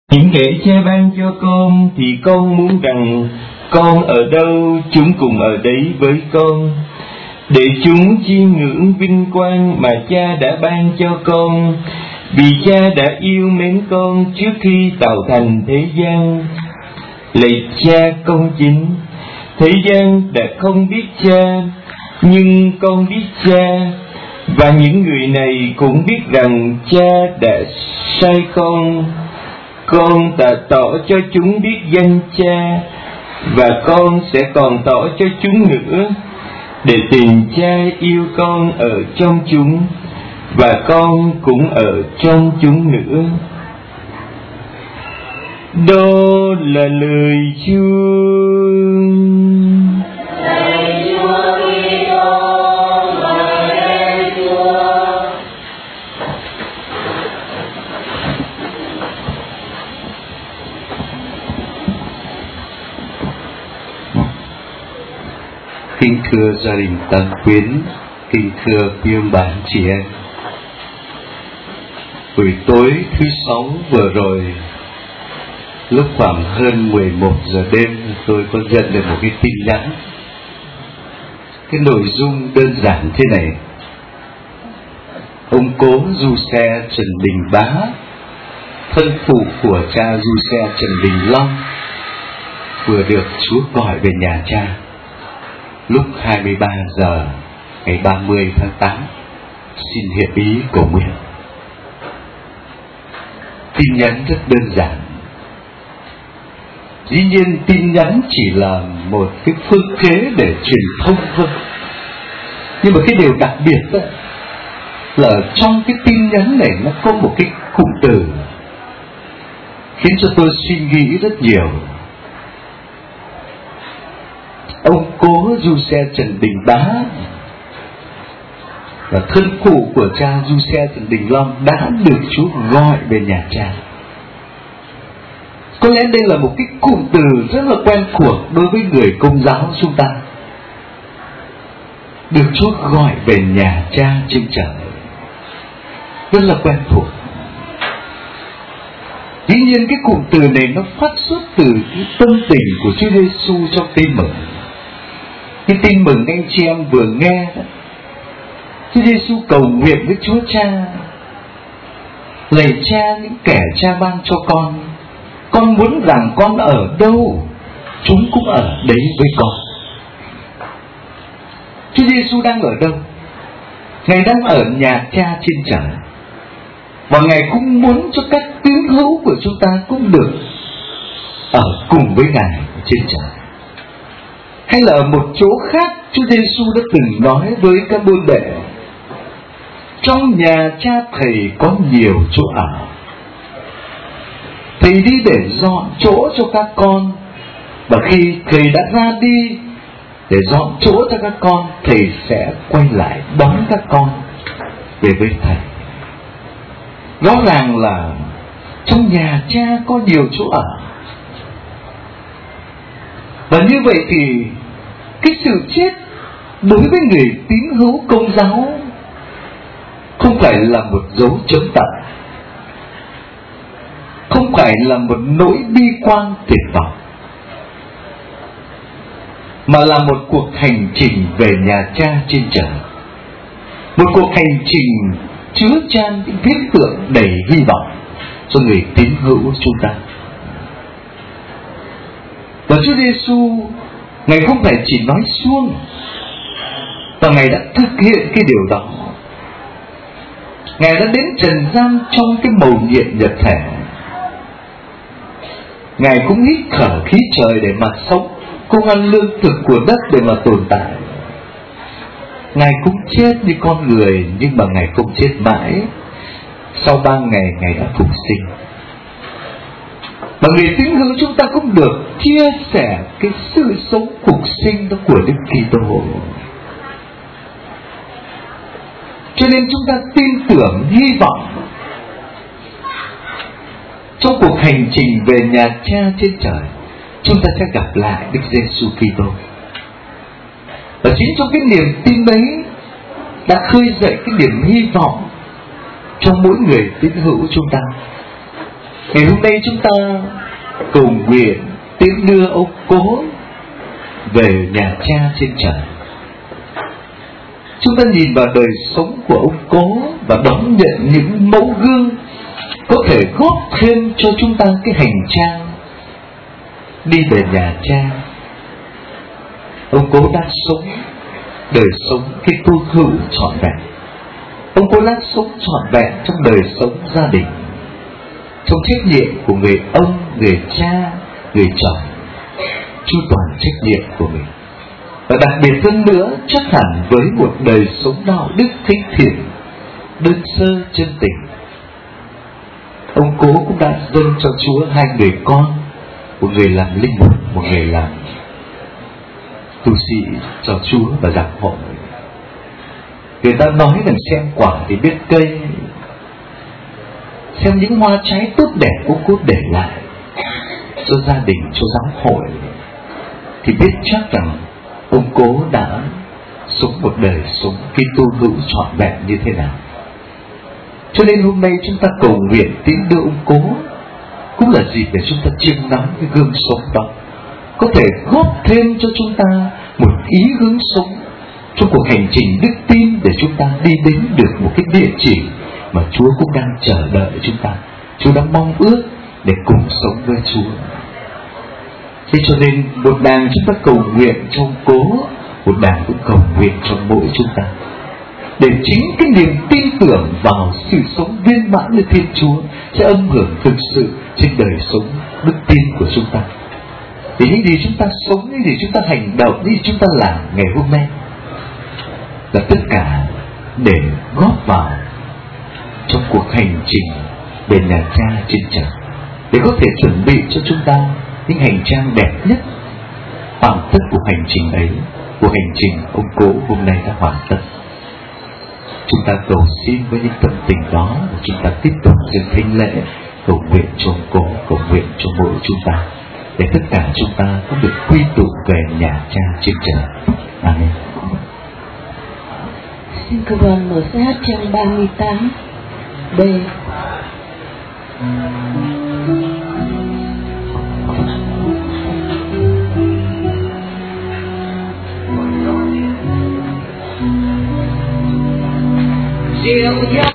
Những kẻ cha ban cho con thì con muốn rằng con ở đâu chúng cùng ở đấy với con, để chúng chiêm ngưỡng vinh quang mà cha đã ban cho con, vì cha đã yêu mến con trước khi tạo thành thế gian. Lạy cha công chính, thế gian đã không biết cha, nhưng con biết cha, và những người này cũng biết rằng cha đã sai con. Con đã tỏ cho chúng biết danh cha, và con sẽ còn tỏ cho chúng nữa, để tình cha yêu con ở trong chúng, và con cũng ở trong chúng nữa. Đó là lời Chúa. Kính thưa gia đình Tăng Quyến, kính thưa quý ông bà anh chị em. Buổi tối thứ Sáu vừa rồi, lúc khoảng hơn 11 giờ đêm, tôi có nhận được một cái tin nhắn. Cái nội dung đơn giản thế này: ông cố du xe Trần Đình Bá, thân phụ của cha du xe Trần Đình Long, vừa được Chúa gọi về nhà cha lúc 23 giờ ngày 30 tháng 8. Xin hiệp ý cầu nguyện. Tin nhắn rất đơn giản. Dĩ nhiên tin nhắn chỉ là một cái phương kế để truyền thông thôi, nhưng mà cái điều đặc biệt đó là trong cái tin nhắn này nó có một cái cụm từ khiến cho tôi suy nghĩ rất nhiều. Ông cố du xe Trần Đình Bá và thân phụ của cha du xe Trần Đình Long đã được Chúa gọi về nhà cha. Có lẽ đây là một cái cụm từ rất là quen thuộc đối với người Công giáo chúng ta. Được Chúa gọi về nhà cha trên trời, rất là quen thuộc. Dĩ nhiên cái cụm từ này nó phát xuất từ cái tâm tình của Chúa Giêsu trong tin mừng. Cái tin mừng anh chị em vừa nghe đó, Chúa Giêsu cầu nguyện với Chúa Cha: lạy cha, những kẻ cha ban cho con muốn rằng con ở đâu chúng cũng ở đấy với con. Chúa Giêsu đang ở đâu? Ngài đang ở nhà cha trên trời, và Ngài cũng muốn cho các tín hữu của chúng ta cũng được ở cùng với Ngài trên trời. Hay là ở một chỗ khác, Chúa Giêsu đã từng nói với các môn đệ: trong nhà cha thầy có nhiều chỗ ở, thầy đi để dọn chỗ cho các con, và khi thầy đã ra đi để dọn chỗ cho các con, thầy sẽ quay lại đón các con về với thầy. Rõ ràng là trong nhà cha có nhiều chỗ ở. Và như vậy thì cái sự chết đối với người tín hữu Công giáo không phải là một dấu chấm tận, không phải là một nỗi bi quan tuyệt vọng, mà là một cuộc hành trình về nhà cha trên trời. Một cuộc hành trình chứa chan những viễn tượng đầy hy vọng cho người tín hữu chúng ta. Và Chúa Giêsu, Ngài không phải chỉ nói suông, và Ngài đã thực hiện cái điều đó. Ngài đã đến trần gian trong cái mầu nhiệm nhật thể. Ngài cũng hít thở khí trời để mà sống, cũng ăn lương thực của đất để mà tồn tại. Ngài cũng chết như con người, nhưng mà Ngài không chết mãi. Sau 3 ngày Ngài đã phục sinh. Và người tín hữu chúng ta cũng được chia sẻ cái sự sống phục sinh đó của Đức Kitô. Cho nên chúng ta tin tưởng, hy vọng trong cuộc hành trình về nhà cha trên trời, chúng ta sẽ gặp lại Đức Giêsu Kitô. Và chính trong cái niềm tin đấy đã khơi dậy cái niềm hy vọng trong mỗi người tín hữu chúng ta. Ngày hôm nay chúng ta cầu nguyện tiễn đưa ông Cố về nhà cha trên trời. Chúng ta nhìn vào đời sống của ông Cố và đón nhận những mẫu gương có thể góp thêm cho chúng ta cái hành trang đi về nhà cha. Ông Cố đã sống đời sống cái tu hữu trọn vẹn. Ông Cố đã sống trọn vẹn trong đời sống gia đình, trong trách nhiệm của người ông, người cha, người chồng, chu toàn trách nhiệm của mình. Và đặc biệt hơn nữa, chắc hẳn với một đời sống đạo đức thánh thiện, đơn sơ chân tình, ông Cố cũng đã dâng cho Chúa 2 người con, một người làm linh mục, một người làm tu sĩ cho Chúa và giảng hội. Người ta nói rằng xem quả thì biết cây, xem những hoa trái tốt đẹp ông Cố để lại cho gia đình, cho giáo hội, thì biết chắc rằng ông Cố đã sống một đời sống Kitô hữu trọn vẹn như thế nào. Cho nên hôm nay chúng ta cầu nguyện tiễn đưa ông Cố cũng là dịp để chúng ta chiêm ngắm cái gương sống đó, có thể góp thêm cho chúng ta một ý hướng sống trong cuộc hành trình đức tin để chúng ta đi đến được một cái địa chỉ mà Chúa cũng đang chờ đợi chúng ta. Chúa đang mong ước để cùng sống với Chúa. Thế cho nên một đàng chúng ta cầu nguyện cho ông Cố, một đàng cũng cầu nguyện cho mỗi chúng ta, để chính cái niềm tin tưởng vào sự sống viên mãn với Thiên Chúa sẽ âm hưởng thực sự trên đời sống đức tin của chúng ta. Thì những gì chúng ta sống, những gì chúng ta hành động, những gì chúng ta làm ngày hôm nay là tất cả để góp vào trong cuộc hành trình về nhà cha trên trời, để có thể chuẩn bị cho chúng ta những hành trang đẹp nhất. Hoàn tất của hành trình ấy, của hành trình ông Cố hôm nay đã hoàn tất. Chúng ta cầu xin với những tâm tình đó, chúng ta tiếp tục dâng thánh lễ, cầu nguyện cho ông Cố, cầu nguyện cho mỗi chúng ta, để tất cả chúng ta cũng được quy tụ về nhà cha trên trời. Amen. Xin cơ đoàn mở sách trang 38 B. Diệu